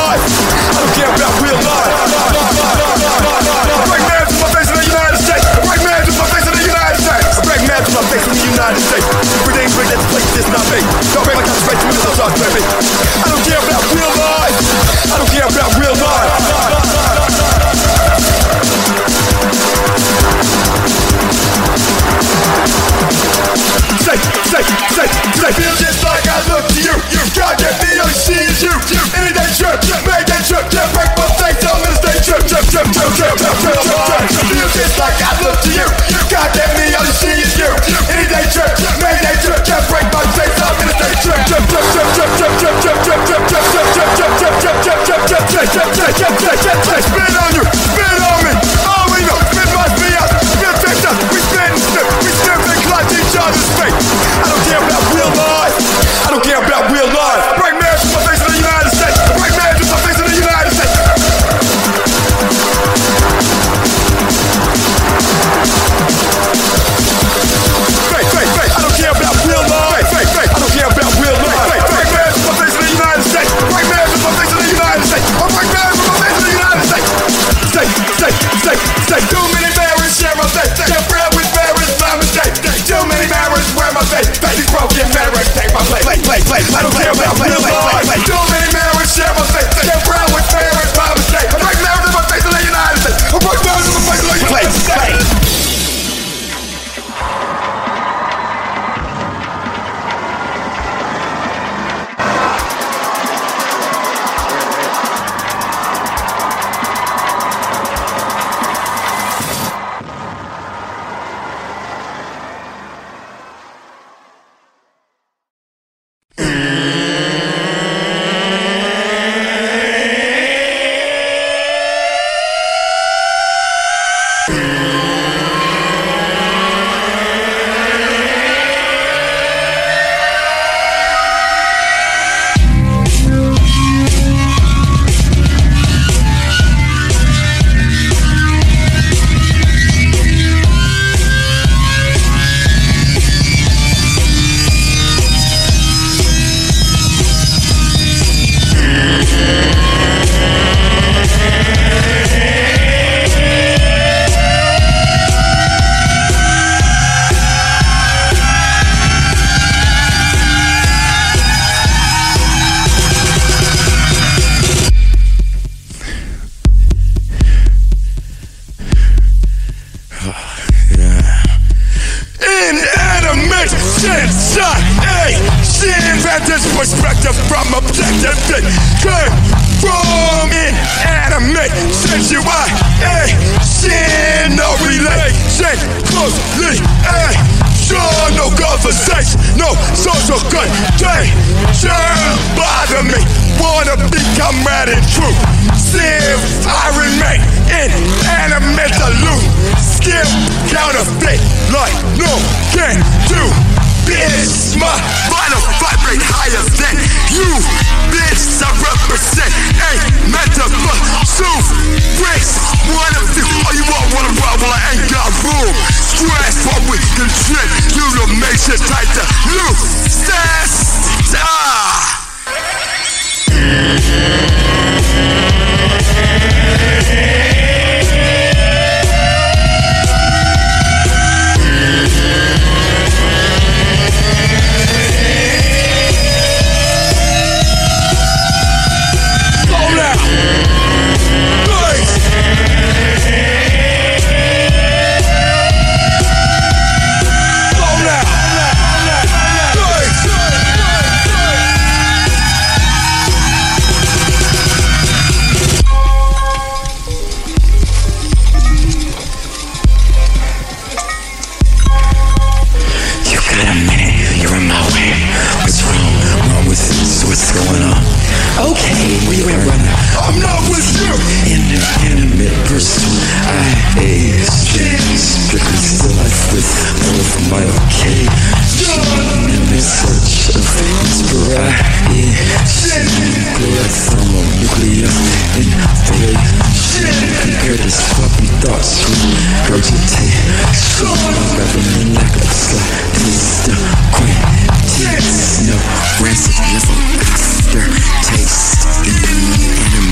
life. I don't care about real life. I break man to my face in the United States. I break man to my face in the United States. I break man to my face in the United States. Everything break that place is not me. Don't break my concentration with the talk, baby. I don't care about real life. I don't care about real life. Say, feel just like I look to you. God get me, all you see is you. Any day trip, make that trip, break my face, I'm gonna stay trip. Feel just like I look to you. God get me, all you see is you. Any day trip, make that trip, break my face, I'm gonna stay trip. Spin on you, spin on me. All we know, spin must be us. Spin fix us, we spin and snip. We snip and clutch each other's face. I don't care about real life. I don't care about real life. Break man to my face in the United States. Break man to my face in the United States. I don't care about real life. I don't care about real life. Break man to my face in the United States. Break man to my face in the United States. Oh, break man to my face in the United States. Say. Too many marriages share my face. Can't bread with marriage, my mistake. Too many marriages wear my face. These broken marriages take my place. I don't care about real life. Too many marriages share my face. Can't bread with marriage, my mistake. I break marriage in my face in the United States. I break marriage in my face in the United States. Vantage perspective from objective thing. Came from inanimate sensuation, no relation closely. Sure, no conversation, no social contagion. Bother me, wanna become mad and true. Still, I remain inanimate, aloof. Skill counterfeit like no can do. Bitch, my vital vibrate higher than you. Bitch, I represent a metaphor. Race, one of you. All you want, wanna rob, well, I ain't got room. Stress, what we can trip. You to make shit tight to loose. Rancid level after taste in the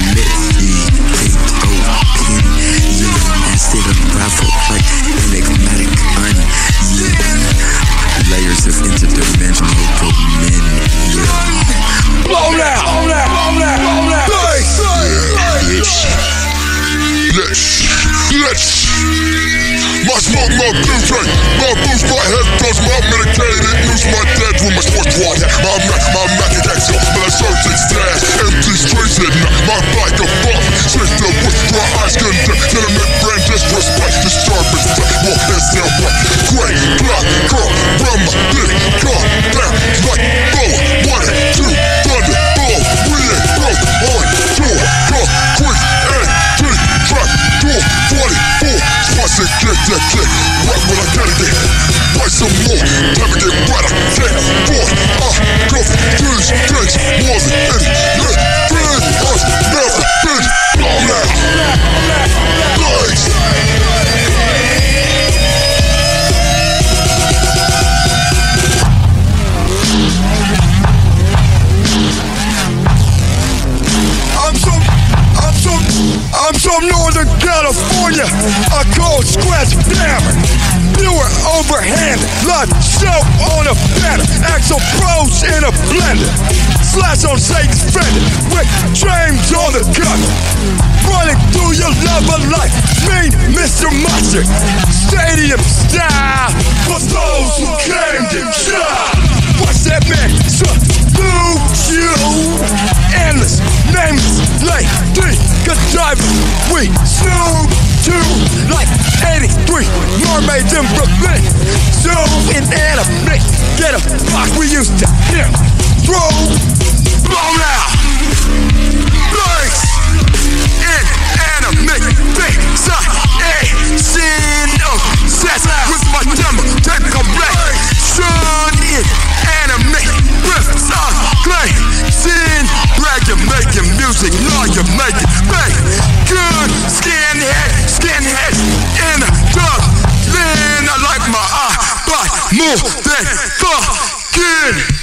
my butane. My boost, my head dose, my medicated. Use my dead with my sports water. My Mac and Exo, my surgeon stash. Empty streets at night, my bike a bump. Switch the wood, dry ice condemn. Tenement brand disrespect. Disturbance, walk this down right. Great, clock, curl, run my dick. Calm down, like boa. 1 and 2, thunder, ball. We ain't broke on tour. Concrete, and trap door. 44, spice and get that kick. Right when I get it in. Write some more, time to get right. I can't afford. Go for these things more than any. Yeah, friend, us never been blown out. Thanks. I'm from Northern California, I call scratch hammer. Viewer overhand, live show on a banner. Axel Pros in a blender. Slash on Satan's fender, with James on the cover. Running through your love of life, mean Mr. Mustard. Stadium style, for those who came to try. What's that man? Salute you. Endless, nameless, like three good drivers. We snoop too, like 83 mermaids in Brooklyn. Zoom in anime, get a fuck we used to hear. Throw, blown out, blanks in anime. Big side, a sin obsessed with my demo. Take a break, sun in anime. Riffs are clay, sin. Glad you're making music, now you're making bang. Good skinhead in the dark. Then I like my but more than fucking.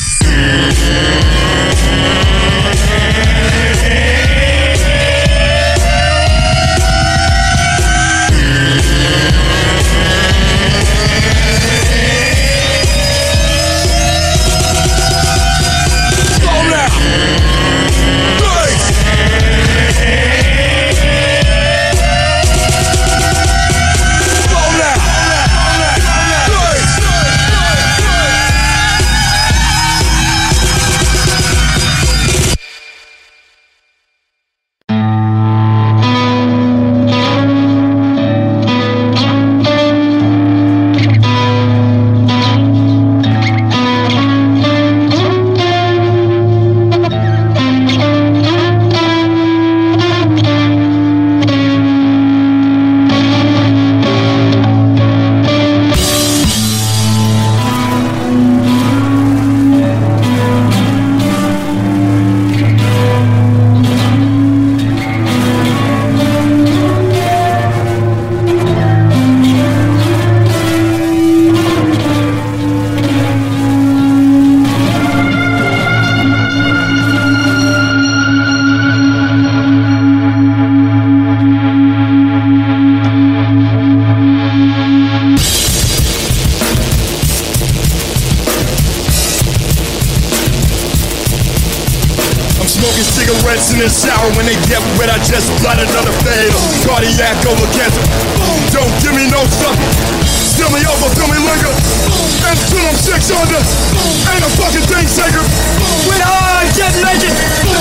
In the shower when they get wet, I just got another fatal cardiac over cancer. Don't give me no stuff. Fill me over, fill me liquor. Until I'm 6 under. Ain't a fucking thing shaker. When I get naked.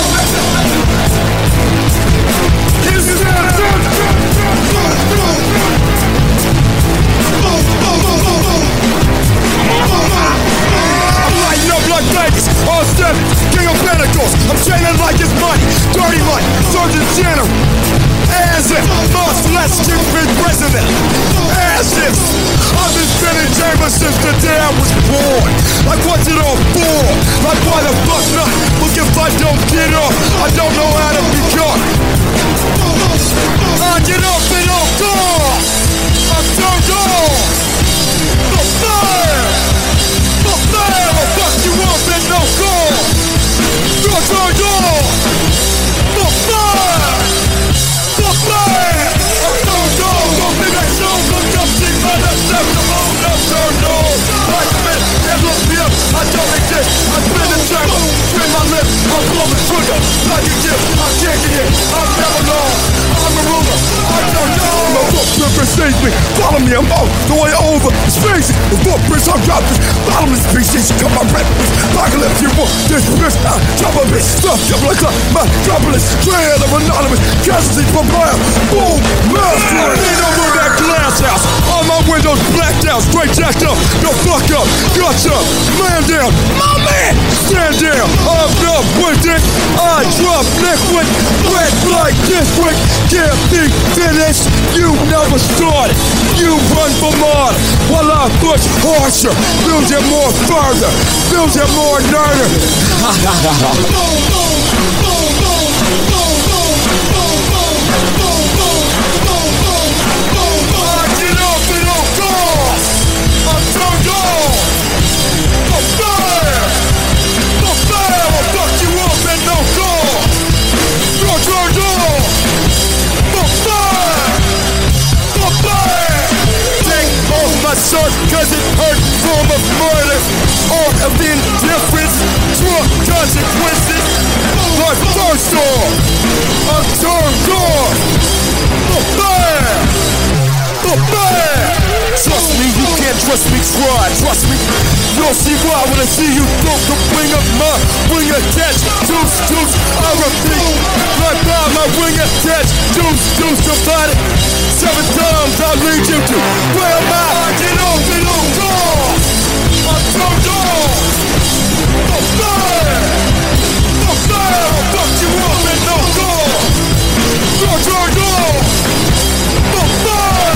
Here's the I'm lighting up like Vegas, all seven, King of Pentacles. I'm training like it's money, dirty money, Surgeon General. As if Mars flesh keep me president. As if I've been spinning chambers since the day I was born. Like what's it all for? Like why the fuck not? Look, if I don't get up, I don't know how to be caught. I get up and I'll go. I'm turned on. The fire. The fire will fuck you up and no call. You're turned on. The fire. The fire. I'm turned on. Don't think I know. Look up, see my acceptable. I'm turned on. Like me, and look me up. I don't exist. I spin the trigger. Spin my lips. I'm blowing trigger. Like a gift. I can't. Follow me, I'm all the way over space. The footprints I'm dropping. Bottomless pieces, you cut my breakfast. Apocalypse, you want this bitch. I drop a bitch. Stuff up like a metropolis. Trail of anonymous. Casualties from fire. Boom, master. Ain't over that glass house. All my windows blacked out. Straight jacked up. The fuck up. Gotcha. Man down. My man. Stand down. I'm not with it. I drop liquid. Wet like district. Can't be finished. You never started. You run for more. While I push harsher. Build it more further. Build it more nerder. Shirt cause it hurt, form of murder or of indifference, drunk consequences. But first off, I'm turned on. The bear. Trust me, you can't trust me, try, trust me. You'll see why when I see you don't bring up my wing attached. Juice, I repeat. Right by my wing attached. Juice, about it. 7 times I'll lead you to where am I? Get on, I'm turned on. The bear, I'll fuck you up and no door. You're turned on. The bear.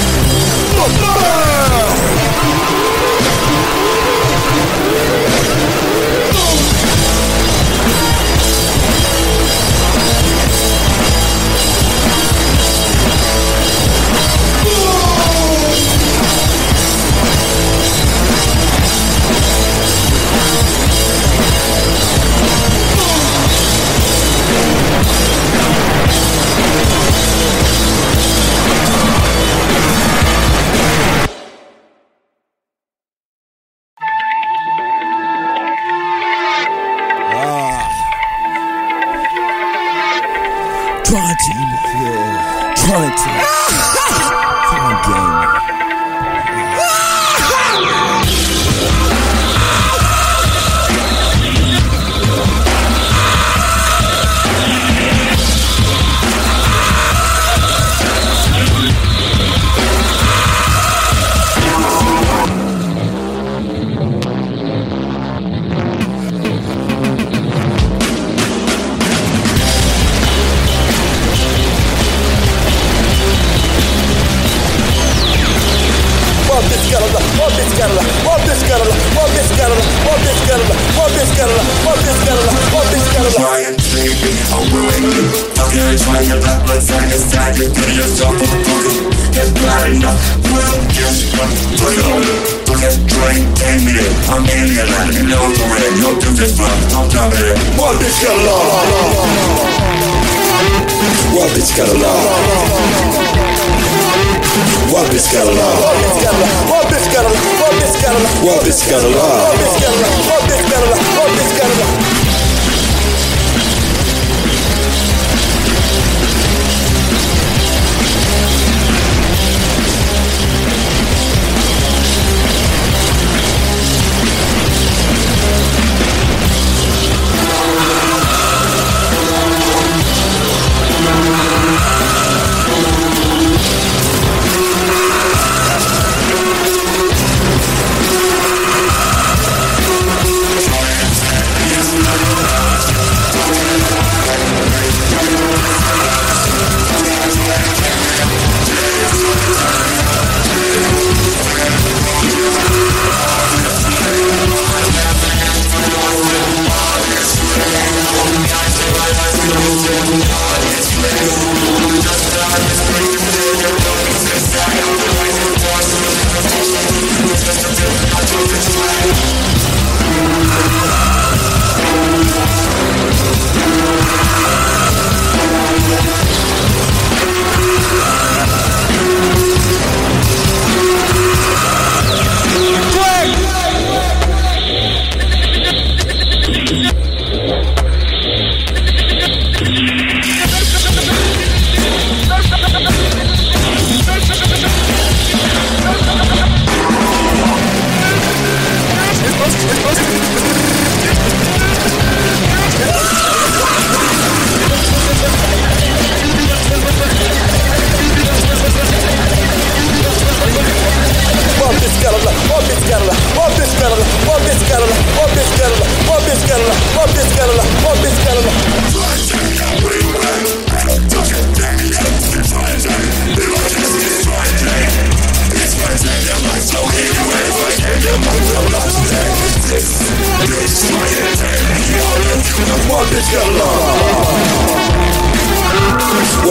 Trying to. Come on, game.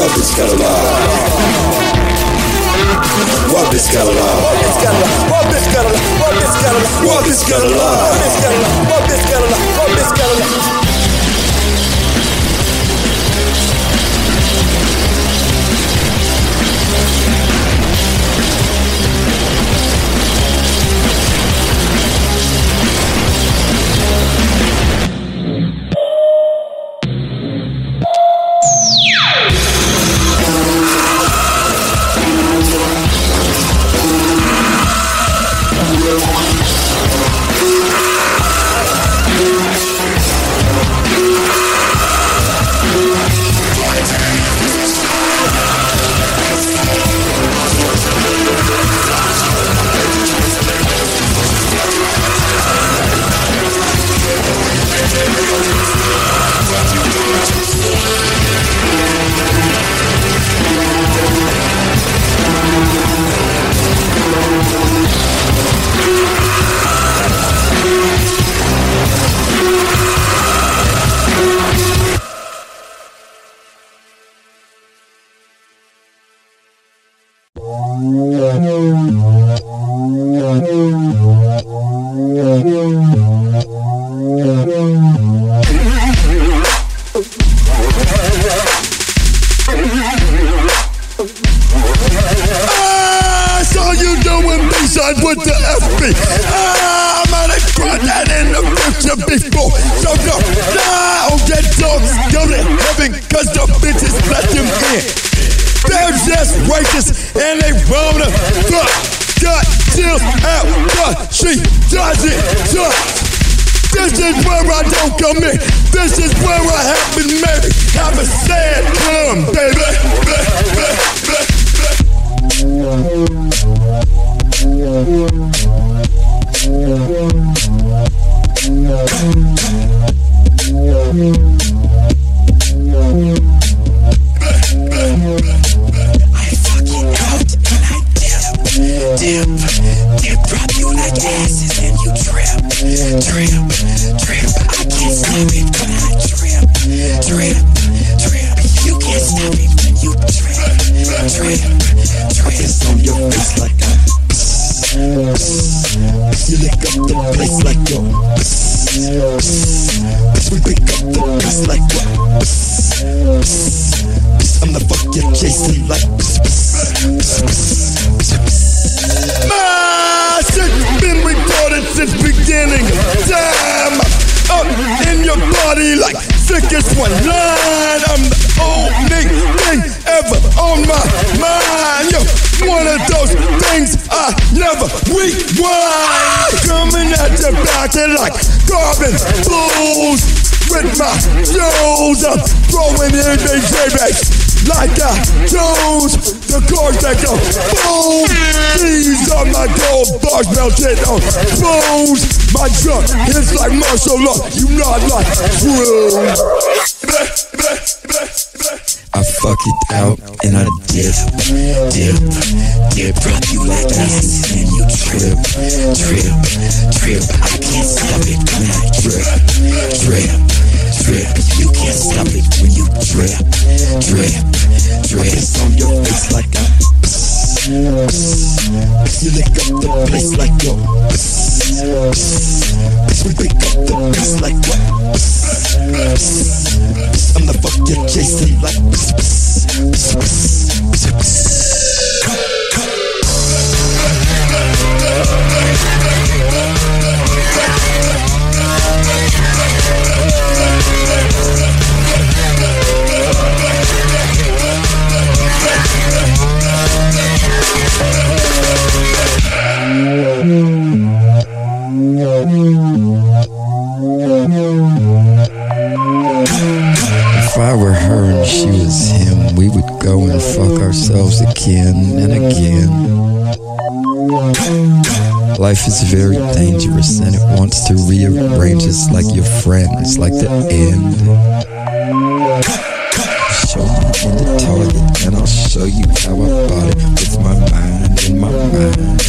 With the FB, I'm out of crowd that in the future before. So no, now get dogs go to heaven, cause the bitches let them in. They're just righteous and they wanna fuck. Got chills out, but she doesn't touch. This is where I don't come in. This is where I have been married. Have a sad come, baby. Dip, drop you like asses and you trip. I can't stop it when I trip. You can't stop it when you trip. It's on your face like you lick up the place like yo. We pick up the place like what? I'm the fuck you're chasing like. My shit's been recorded since beginning of time. Up in your body like sickest one line. I'm the only thing ever on my mind. Yo, one of those things I never rewind. Coming at your back and like carbon fools. With my shows, I'm throwing in the J-Bags like I chose. The chords that go boom. These are my gold bars melted on bones. My drum is like martial law. You not like true. I fuck it out and I dip. Drop you like asses and you trip. I can't stop it when I trip. You can't stop it when you trip. It's on your face like I. You lick up the place like yo. We pick up the place like what? I'm the fuck you're chasing like. If I were her and she was him, we would go and fuck ourselves again and again. Life is very dangerous and it wants to rearrange us like your friends, like the end. Show me in the target and I'll show you how I bought it with my mind in my mind.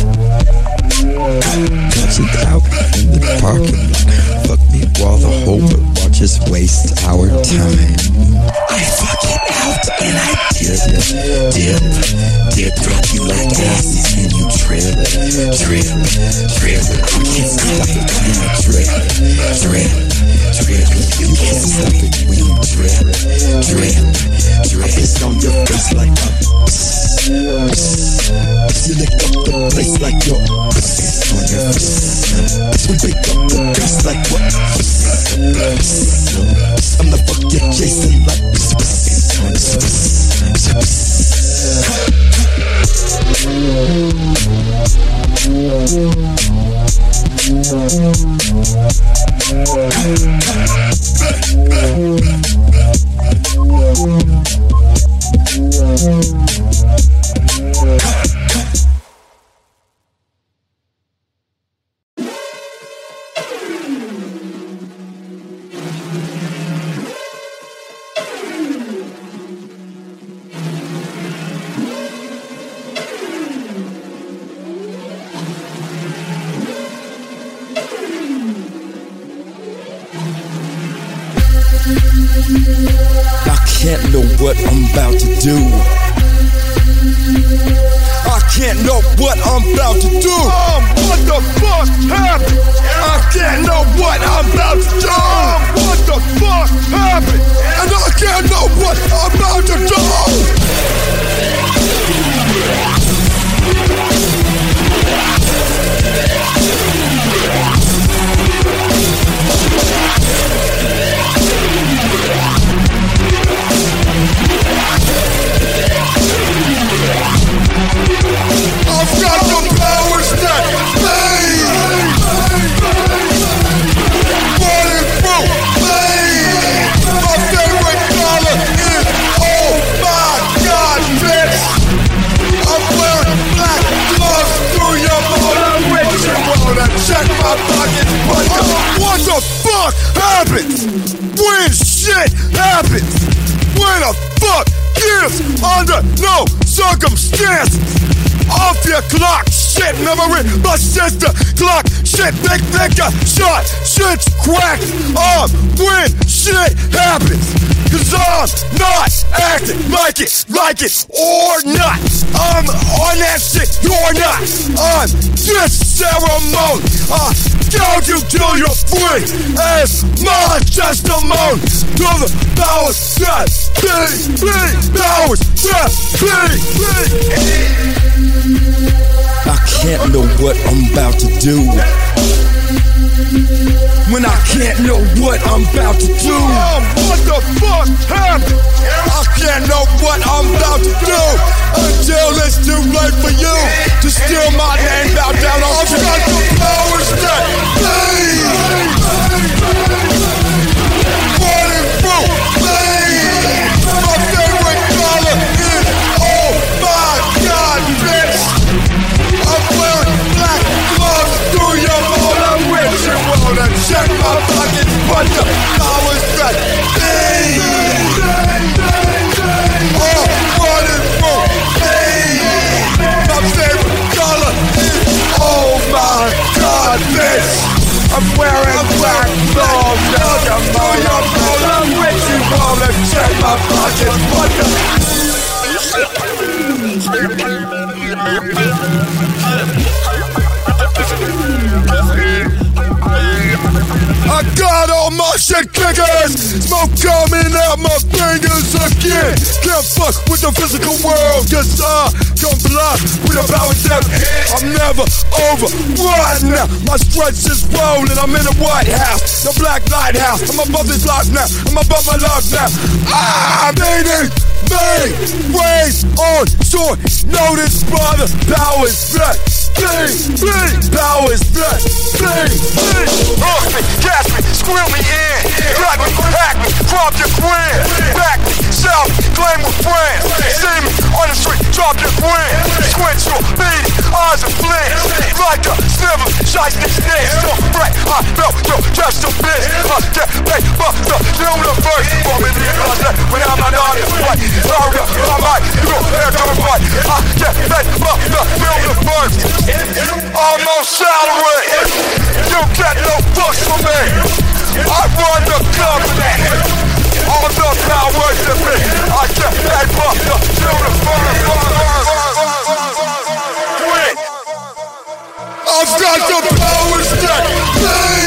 Touch it out in the parking lot. Fuck me while the whole but watch us waste our time. I fuck it out and I dip. I can't know what I'm about to do. I can't know what I'm about to do. What the fuck happened? I can't know what I'm about to do. What the fuck happened? And I can't know what I'm about to do. I've got the powers that running through me. My favorite color is, oh my God, bitch. I'm wearing black gloves through your motor. Which you wanna check my pockets, but what the fuck happens when shit happens? When a fuck gives under no circumstances? Off your clock, shit, memory, my sister, clock, shit, big nigga, shot, shit's cracked up when shit happens. Cause I'm not acting like it or not. I'm on that shit, you're not. I'm this ceremony. I count you till you're free as my testimony to the powers that be, powers that be. I can't know what I'm about to do. When I can't know what I'm about to do. What the fuck happened? I can't know what I'm about to do until it's too late for you to steal my name out down on I've got the powers that be. Running through me. My favorite color is, oh my God, bitch. I'm wearing black gloves through your motor. Which you wanna check my pockets, but the powers that be. Oh, running through me. My favorite color is, oh my God, bitch. I'm wearing black gloves through your motor. Which you wanna check my pockets, but I got all my shit kickers, smoke coming out my fingers again. Can't fuck with the physical world, cause I comply with the power step. I'm never over right now. My stretch is rolling, I'm in the White House, the Black Lighthouse. I'm above this life now, I'm above my life now. I'm meaning me, ways on short notice, brother. Powers that be, powers that be. Hook me, gas me, squeal me in, drag me, hack me, drop your grin, back me, sell me, claim with friends. See me on the street, drop your grin, squint your beady eyes and flinch, like a snivel, shite this dance. Don't break, I felt your dress to bitch. I get paid for the universe, for me to realize that when I'm not on this way. Hurry up, I might, you gon' hear coming right. I get paid for the universe, almost salary. You get no fucks from me. I run the company. All the power to me. I get paid for the universe. I've got the powers that be.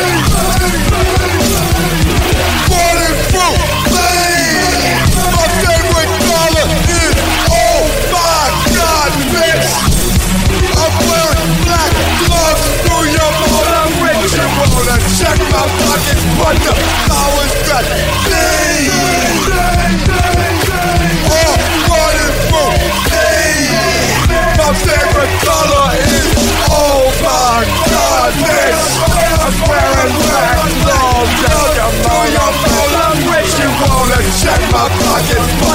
Running through me. My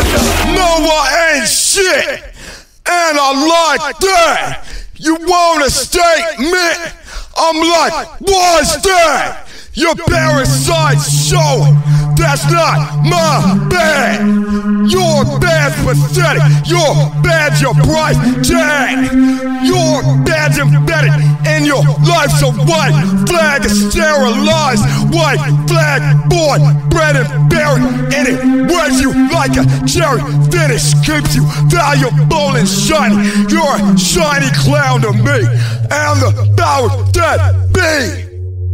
No, I ain't shit. And I like that. You want a statement? I'm like, what's that? Your parasites showing. That's not my bad. Your bad's pathetic. Your bad's your price tag. Your bad's embedded in your life. So white flag is sterilized. White flag born, bred and buried in it. Wears you like a cherry finish. Keeps you valuable and shiny. You're a shiny clown to me. And the power that be.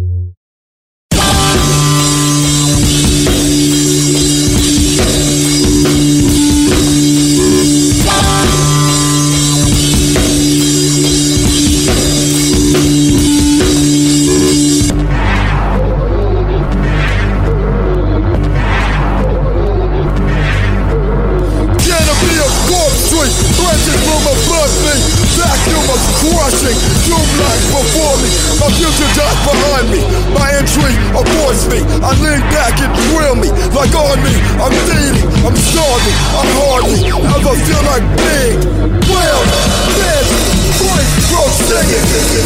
Crushing, doom like before me. My future dies behind me. My entry avoids me. I lean back and drill me. Like on me, I'm feeding, I'm starving. I hardly ever feel like being well, dead, voice, throat singing.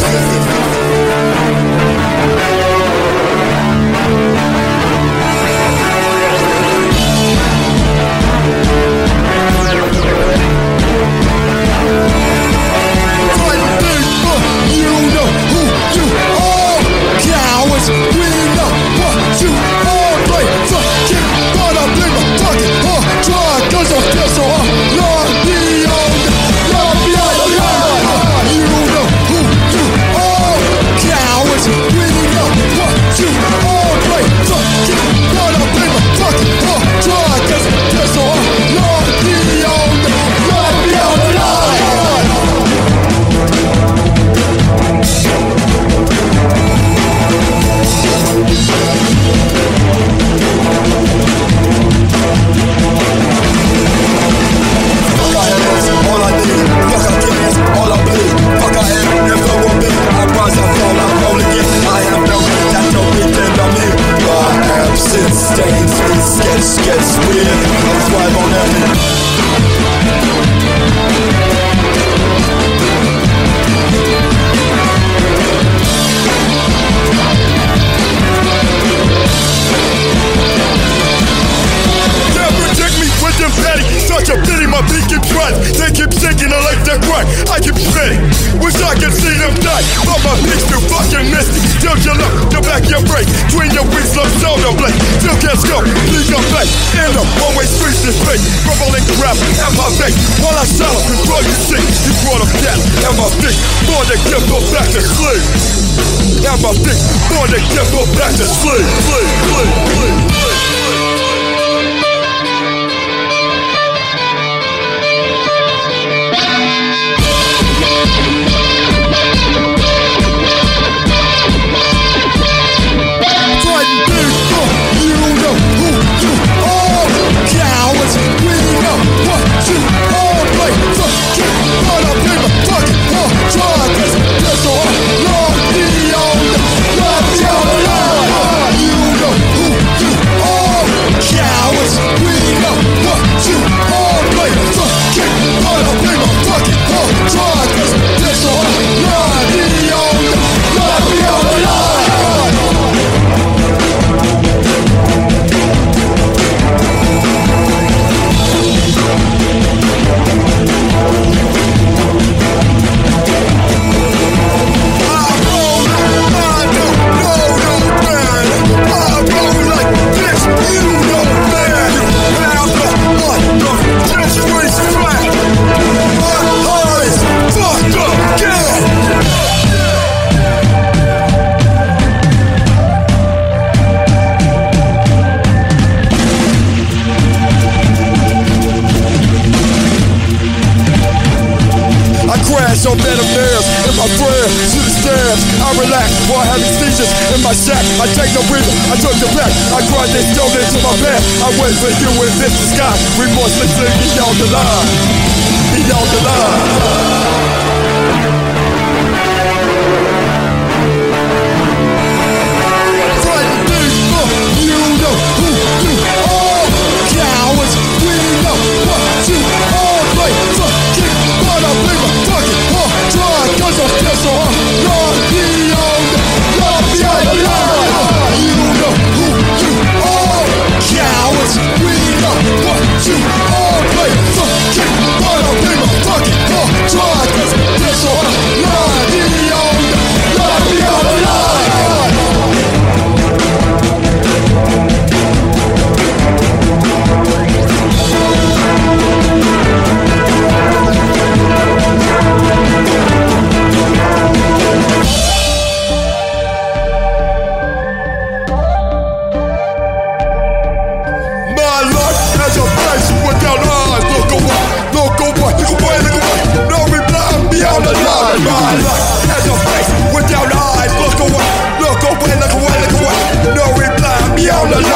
We know what you all play. Fuck it, but I'm in my fucking try, cause I'm still so long beyond, long beyond the line. You know who you are, cowards. We know what you all play. Fuck it, but I'm in my fucking try, cause I'm still so long beyond the line. Gets weird, I'll thrive on everything. Such a pity, my beat keeps running. They keep sinking, I like that crack. I keep spinning. Wish I could see them die, but my beat's too fucking misty. Still you look, the back of your brain. Between your wings, love shoulder blade. Still can't scope, please come back. In the one-way streets, this face. Rumbling crap at my face. While I sell up, control you see. You brought up death at my feet. Born to give, go back to sleep. At my feet, born to give, go back to sleep. Sleep, sleep, sleep, sleep. On better bears in my prayer to the stairs. I relax while having seizures in my shack. I take no breather, I took the back. I grind this stone into my bed. I wait for you in this sky. Remorselessly beyond the line. Beyond the line. You know who you are, cowards. We know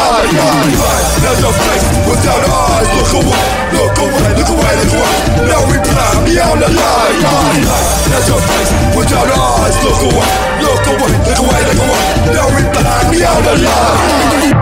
lie. There's a face without eyes. Look away, look away, look away, look away. No reply, beyond the line. There's a face without eyes. Look away, look away, look away, look away. No reply, beyond the line.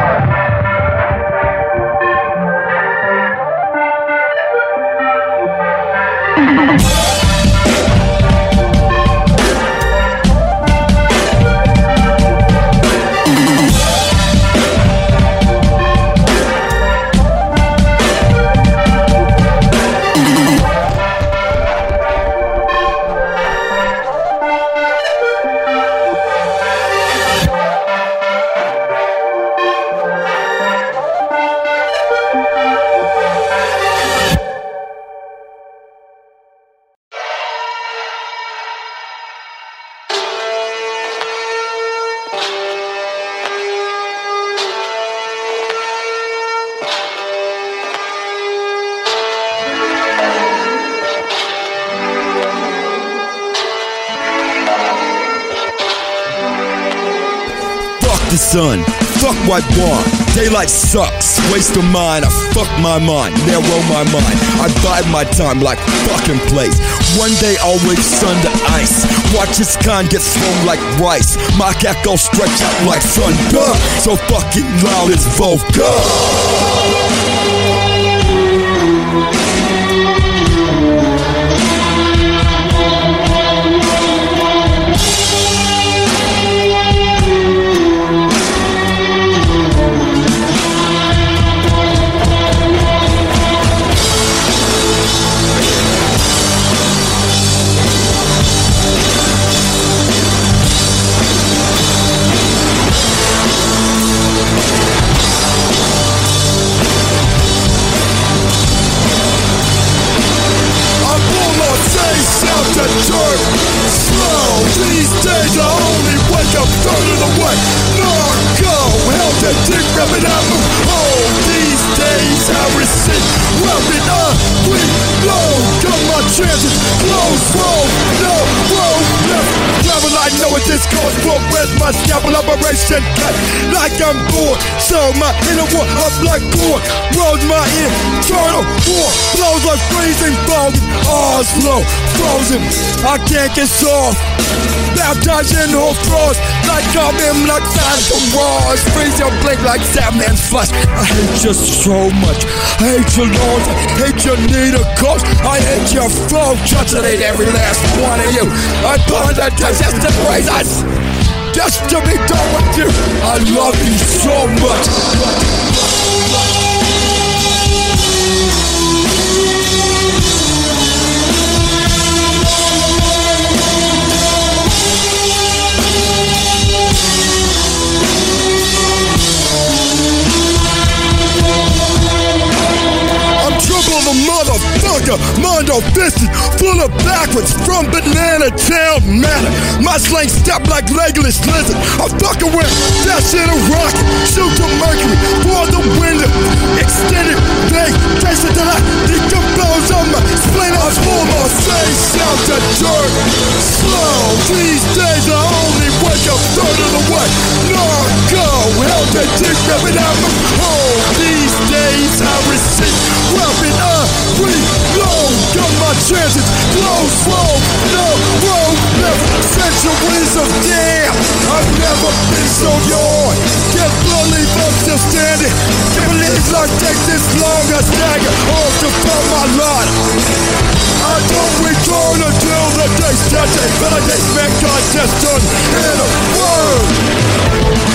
The sun, fuck white wine. Daylight sucks, waste of mine. I fuck my mind, narrow my mind. I bide my time like fucking place. One day I'll wave sun to ice. Watch its kind get thrown like rice. My echo stretch out like thunder. So fucking loud it's vocal. These days I only wake up third of the way. Narco, hell to dick, rapping out the hole. These days I receive weapon reload. Got my chances, close roll, no road left. Travel, I know what this goes for. Where's my scalpel operation cut? Like I'm bored, so my inner war up like corn. Rolls my internal war, blows like freezing bones. Oslo, frozen, I can't get soft. Baptized in whole frost, like I'm in like Phantom Wars. Freeze your blink like Sandman's flesh. I hate you so much. I hate your lawns, I hate your need a coach. I hate your flow, just hate every last one of you. I apologize, just to praise us. Just to be done with you. I love you so much. Motherfucker, Mondo Fisted, full of backwards from Banana Town Manor. My slang step like Legolas Lizard. I'm fucking with that shit a rocket. Shoot to Mercury for the window. Extended vacation till I decompose on my spleen. I pull my face out the dirt. Slow, these days I only wake up third of the way. Narco, hell they dig rapping out my hole. These days I receive weapon reload. Got my chances, close roll, no road left. Centuries of damn, I've never been so young. Can't believe I'm still standing. Can't believe I take this long a stagger off to find my lot. I don't return until the day's touching. Validate man contest done in a word.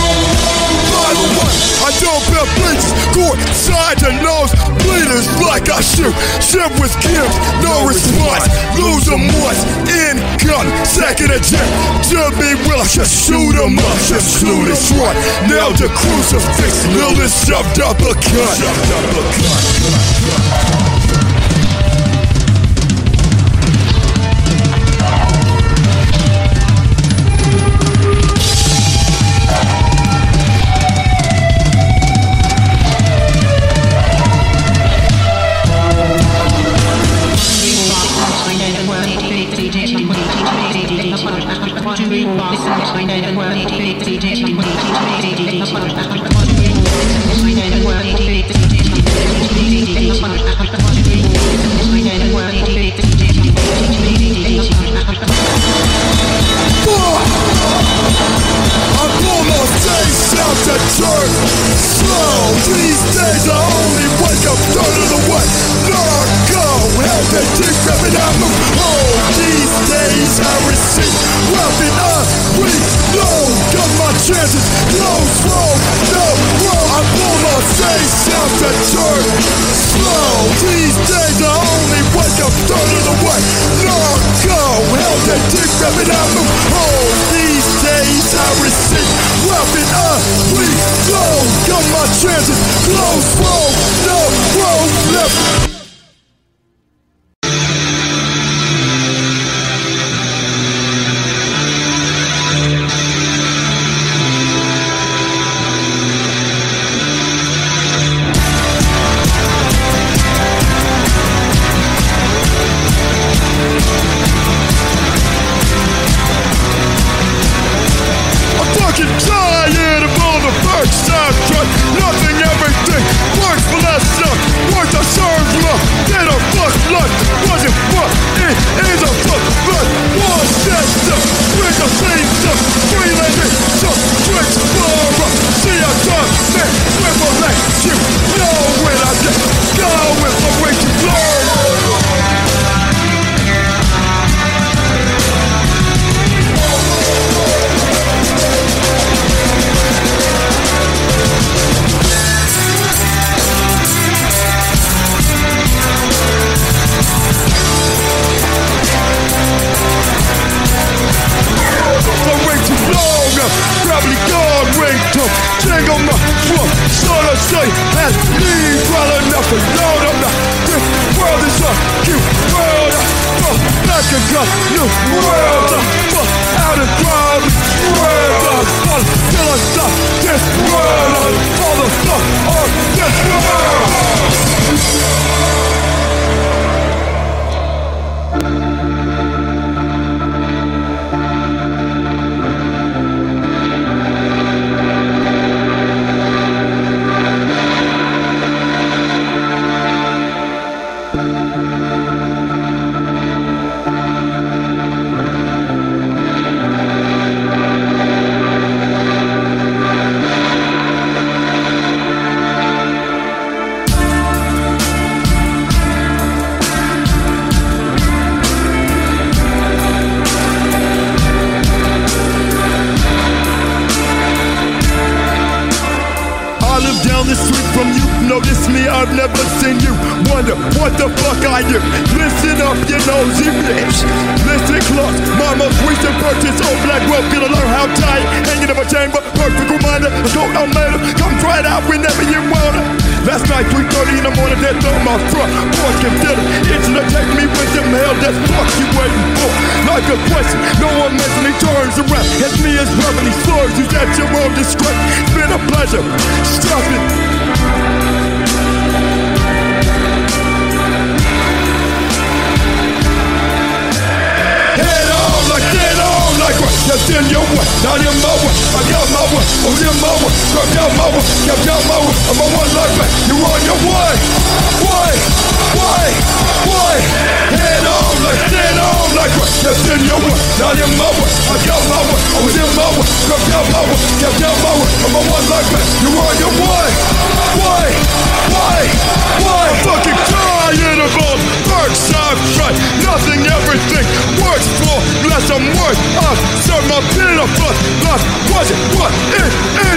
Side and nose bleeders like I shoot. Ship with kills, no response. Lose them once, income, second attempt. Just be will I just shoot 'em up, just slew this one. Nailed the crucifix, Lilith shoved up a cut.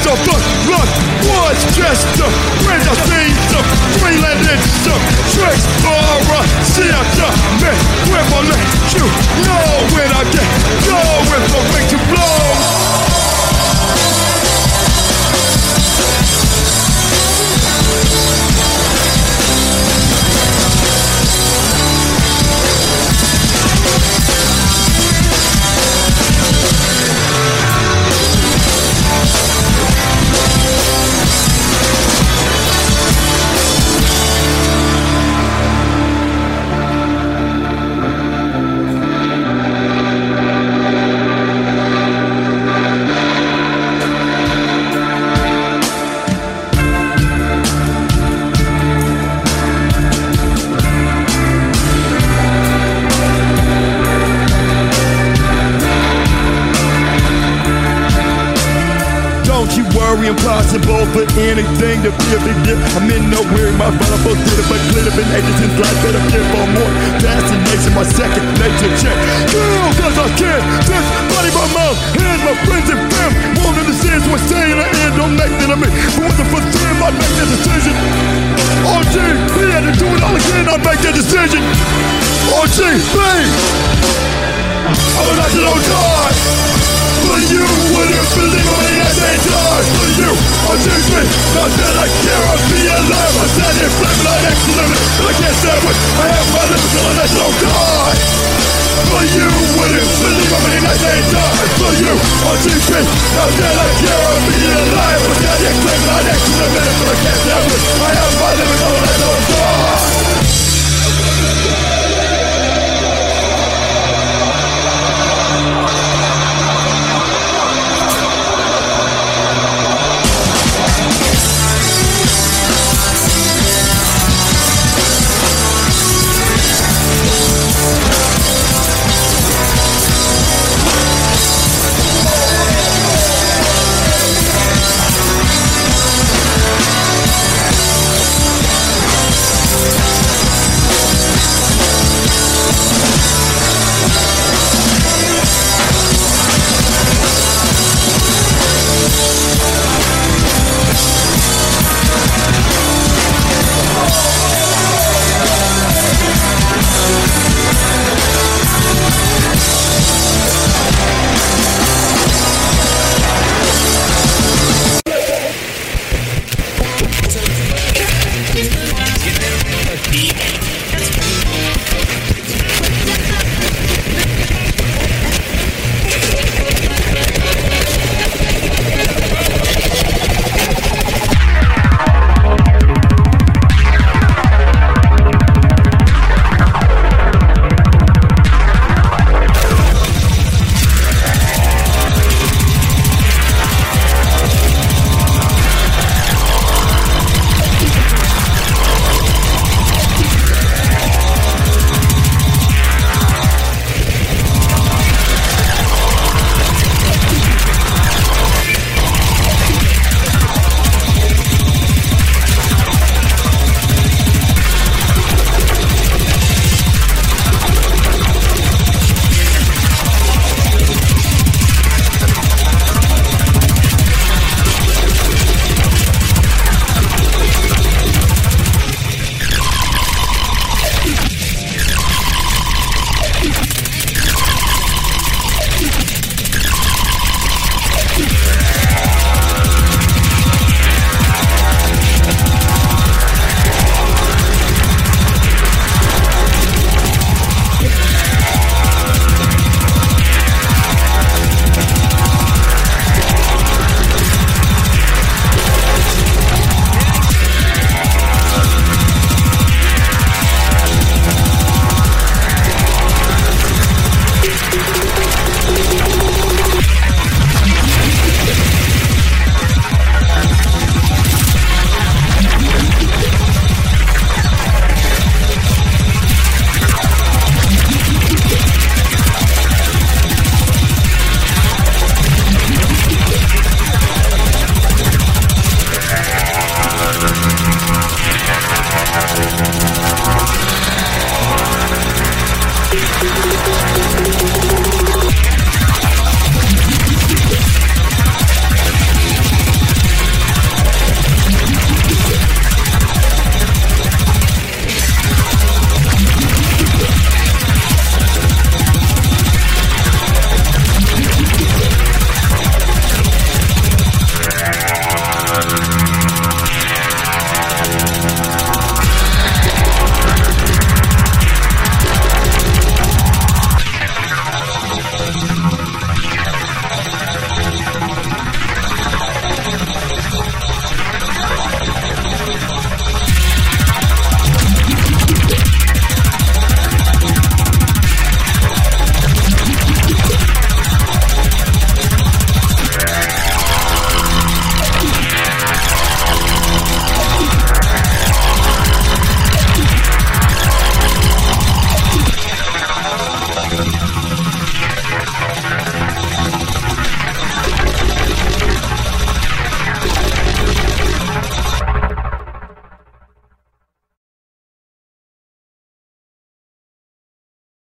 Just to bring the things up, 3 landed some tricks. See, I just met with my let you know when I get going, so make you blow. Impossible for anything to be a big deal. I'm in nowhere, my vulnerable did it, but clear been ages since life better give for more fascination, my second nature check. Girl, cause I can't, this body my mouth, hands, my friends and fam. Won't understand, so I stay in the end, don't make that of me. But what the first time I make that decision? OG, he had to do it all again, I make that decision. OG, please. I'm a national guard. For you, wouldn't believe me at that time. For you, I'll choose me. Not that I care, I'll be alive. I stand here flaming like excellent, but I can't stand with. I have my limits till I let no die. For you, wouldn't believe me at that time. For you, I'll choose me. Not that I care, I'll be alive. I stand here flaming like excellent, but I can't stand with.